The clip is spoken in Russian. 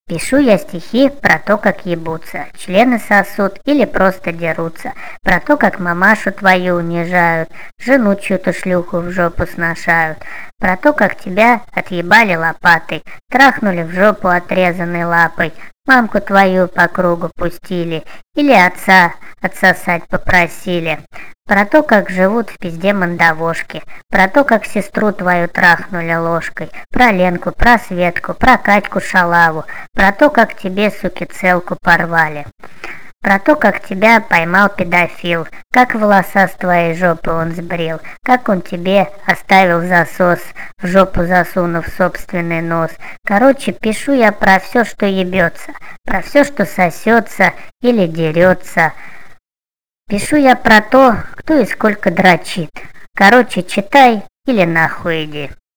Пишу я стихи про то, как ебутся, члены сосут или просто дерутся, про то, как мамашу твою унижают, жену чью-то шлюху в жопу сношают, про то, как тебя отъебали лопатой, трахнули в жопу отрезанной лапой, мамку твою по кругу пустили или отца отсосать попросили. Про то, как живут в пизде мандавошки, про то, как сестру твою трахнули ложкой, про Ленку, про Светку, про Катьку Шалаву, про то, как тебе, суки, целку порвали. Про то, как тебя поймал педофил, как волоса с твоей жопы он сбрил, как он тебе оставил засос, в жопу засунув собственный нос. Короче, пишу я про все, что ебется, про все, что сосется или дерется. Пишу я про то, кто и сколько дрочит. Короче, читай или нахуй иди.